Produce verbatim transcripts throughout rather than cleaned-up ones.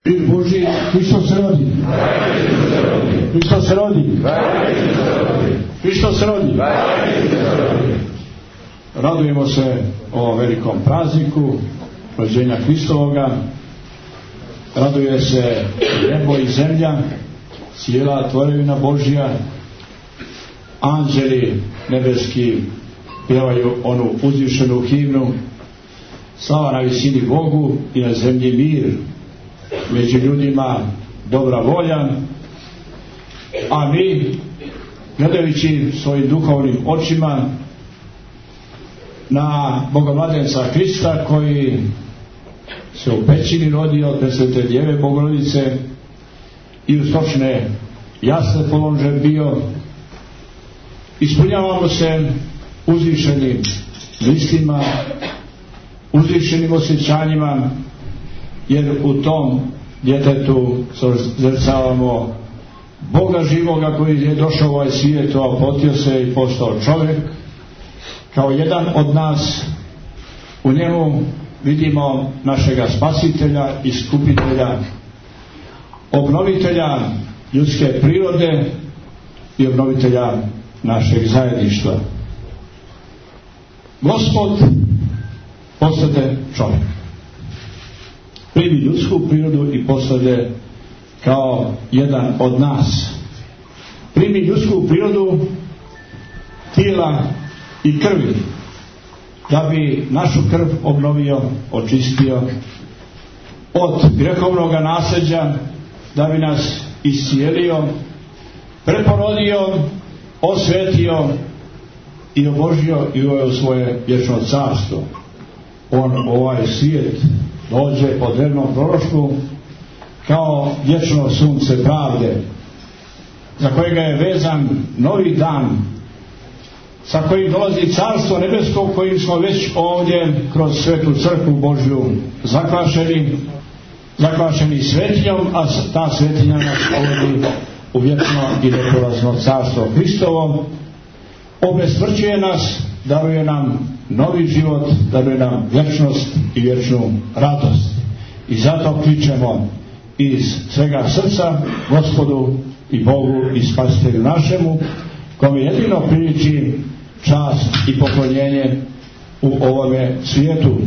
Boži, Hristos se rodi. Hristos se rodi. Hristos se rodi. Radujemo se o velikom prazniku rođenja Hristovoga. Raduje se nebo i zemlja, cijela tvorevina Božja. Anđeli nebeski pjevaju onu uzvišenu himnu: slava na visini Bogu i na zemlji mir, među ljudima dobra volja. A mi, gledajući svojim duhovnim očima na Bogomladenca Krista, koji se u pećini rodio od Presvete Djeve Bogorodice i u stočne jasne položen bio, ispunjavamo se uzvišenim mislima, uzvišenim osjećanjima, jer u tom djetetu zrcavamo Boga živoga koji je došao u ovaj svijet, opotio se i postao čovjek kao jedan od nas. U njemu vidimo našega spasitelja, iskupitelja, obnovitelja ljudske prirode i obnovitelja našeg zajedništva. Gospod postade čovjek, primi ljudsku prirodu i postade kao jedan od nas. Primi ljudsku prirodu tijela i krvi, da bi našu krv obnovio, očistio od grehovnog nasljeđa, da bi nas iscijelio, preporodio, osvetio i obožio i uveo svoje vječno carstvo. On ovaj svijet dođe po drevnom proroštvu kao vječno sunce pravde, za kojega je vezan novi dan, sa kojim dolazi carstvo nebesko, kojim smo već ovdje kroz svetu crkvu Božju zakvašeni, zakvašeni svetinjom, a ta svetinja nas povodi u vječno i neprolazno carstvo Hristovo. Obesmrćuje nas, daruje nam novi život, daruje nam vječnost i vječnu radost. I zato kličemo iz svega srca Gospodu i Bogu i Spasitelju našemu, kome jedino priliči čast i poklonjenje u ovome svijetu.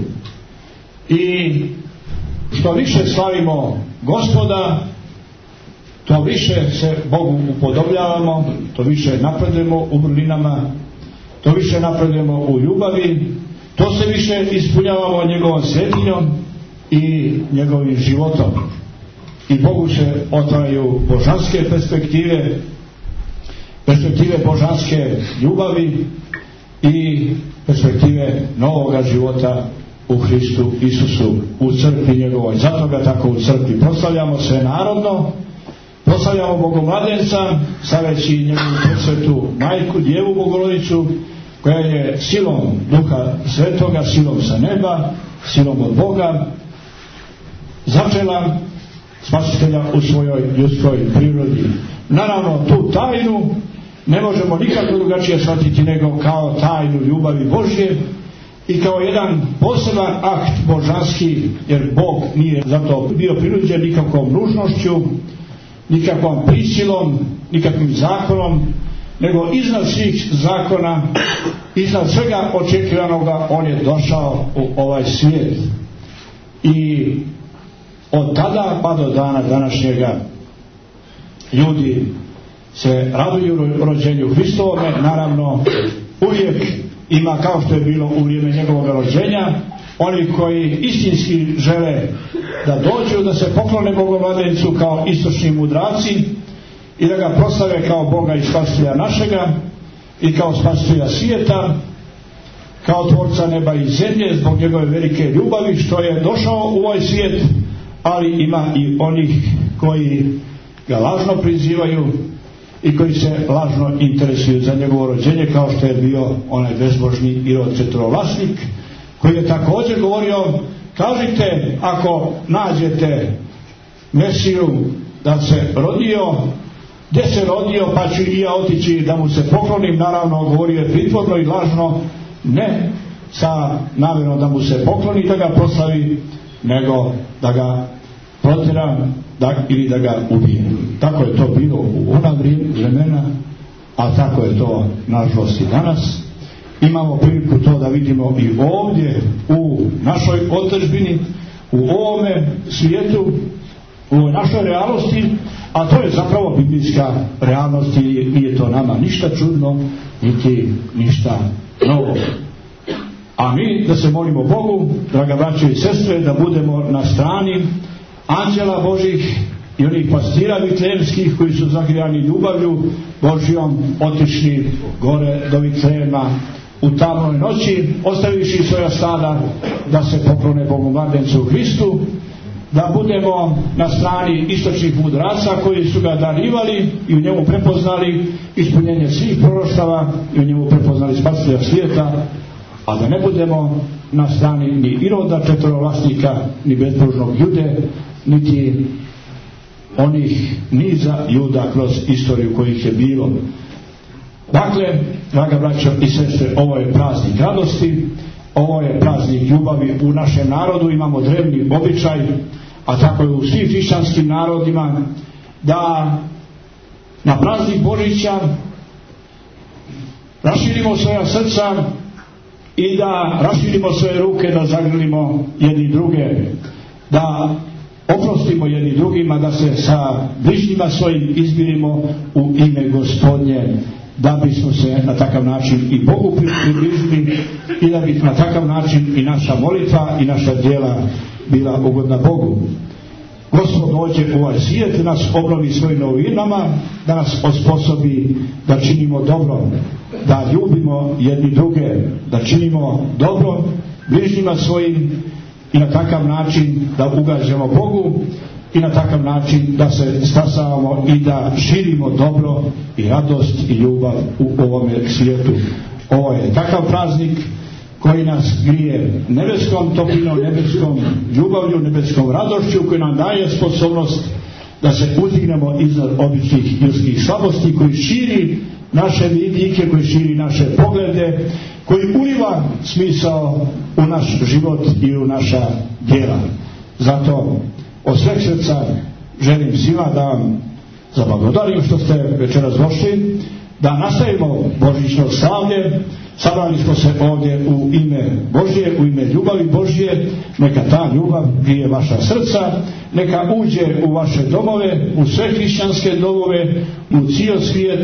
I što više slavimo Gospoda, to više se Bogu upodobljavamo, to više napredujemo u vrlinama, to više napredujemo u ljubavi, to se više ispunjavamo njegovom svetinjom i njegovim životom. I Bogu se otvaraju božanske perspektive, perspektive božanske ljubavi i perspektive novoga života u Hristu Isusu, u crkvi njegovoj. Zato ga tako u crkvi proslavljamo sve narodno, proslavljamo Bogomladenca, slaveći njegovu presvetu majku, Djevu Bogorodicu, koja je silom Duha Svetoga, silom sa neba, silom od Boga začela Spasitelja u svojoj ljudskoj prirodi. Naravno, tu tajnu ne možemo nikako drugačije shvatiti nego kao tajnu ljubavi Božje i kao jedan poseban akt božanski, jer Bog nije zato bio prinuđen nikakvom nužnošću, nikakvom prisilom, nikakvim zakonom, nego iznad svih zakona, iznad svega očekivanoga, on je došao u ovaj svijet. I od tada pa do dana današnjega ljudi se raduju rođenju Hristovome. Naravno, uvijek ima, kao što je bilo u vrijeme njegovog rođenja, oni koji istinski žele da dođu, da se poklone Bogomladencu kao istočni mudraci i da ga proslave kao Boga i Spasitelja našega i kao Spasitelja svijeta, kao tvorca neba i zemlje, zbog njegove velike ljubavi što je došao u ovaj svijet. Ali ima i onih koji ga lažno prizivaju i koji se lažno interesuju za njegovo rođenje, kao što je bio onaj bezbožni Irod četverovlasnik, koji je također govorio: kažite ako nađete Mesiju da se rodio, gdje se rodio, pa ću i ja otići da mu se poklonim. Naravno, govorio je pritvorno i lažno, ne sa namjerom da mu se pokloni, da ga proslavi, nego da ga protjera da, ili da ga ubije. Tako je to bilo u ona vremena, a tako je to nažalost i danas. Imamo priliku to da vidimo i ovdje u našoj otadžbini, u ovome svijetu, u našoj realnosti, a to je zapravo biblijska realnost i nije to nama ništa čudno, niti ništa novo. A mi da se molimo Bogu, draga braćo i sestre, da budemo na strani anđela Božih i onih pastira vitlejemskih koji su zagrijani ljubavlju Božjom otišli gore do Vitlejema u tamnoj noći, ostavivši svoja stada da se poklone Bogu mladencu Hristu, da budemo na strani istočnih mudraca koji su ga darivali i u njemu prepoznali ispunjenje svih proroštava i u njemu prepoznali spasitelja svijeta, a da ne budemo na strani ni Iroda četverovlasnika, ni bezbožnog Jude, niti onih niza Juda kroz istoriju kojih je bilo. Dakle, draga braćo i sestre, ovo je praznik radosti, ovo je praznik ljubavi. U našem narodu imamo drevni običaj, a tako je u svim hrišćanskim narodima, da na praznik Božića raširimo svoja srca i da raširimo svoje ruke, da zagrlimo jedni druge, da oprostimo jedni drugima, da se sa bližnjima svojim izmirimo u ime Gospodnje, da bismo se na takav način i Bogu približili i da bi na takav način i naša molitva i naša djela bila ugodna Bogu. Gospod dođe u ovaj svijet, nas obnovi svojim novinama, da nas osposobi da činimo dobro, da ljubimo jedni druge, da činimo dobro bližnjima svojim i na takav način da ugađamo Bogu i na takav način da se stasavamo i da širimo dobro i radost i ljubav u ovome svijetu. Ovo je takav praznik koji nas grije nebeskom toplinom, nebeskom ljubavlju, nebeskom radošću, koji nam daje sposobnost da se uzdignemo iznad običnih ljudskih slabosti, koji širi naše vidike, koji širi naše poglede, koji uliva smisao u naš život i u naša djela. Zato od sveg srca želim svima da vam zablagodarim što ste večeras došli, da nastavimo božićno slavlje. Sabrali smo se ovdje u ime Božje, u ime ljubavi Božje. Neka ta ljubav grije vaša srca, neka uđe u vaše domove, u sve hrišćanske domove, u cijel svijet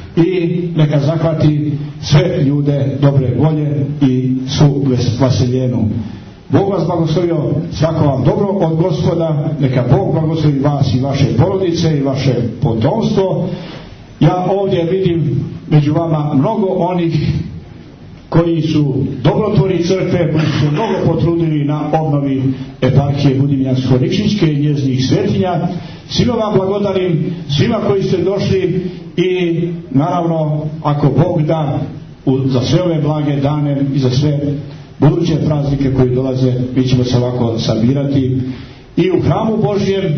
i neka zahvati sve ljude dobre volje i svu vaseljenu. Bog vas blagoslovio, svako vam dobro od Gospoda, neka Bog blagoslovi vas i vaše porodice i vaše potomstvo. Ja ovdje vidim među vama mnogo onih koji su dobrotvori crkve, koji su se mnogo potrudili na obnovi eparhije Budimljansko-Nikšićke i njezinih svetinja. Svima vam blagodarim, svima koji ste došli i naravno ako Bog da u, za sve ove blage dane i za sve buduće praznike koji dolaze, mi ćemo se ovako sabirati i u hramu Božjem,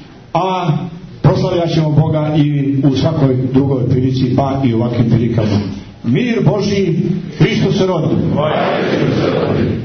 a proslavljat ćemo Boga i u svakoj drugoj prilici, pa i u ovakvim prilikama. Mir Božji, Hristos se rodi.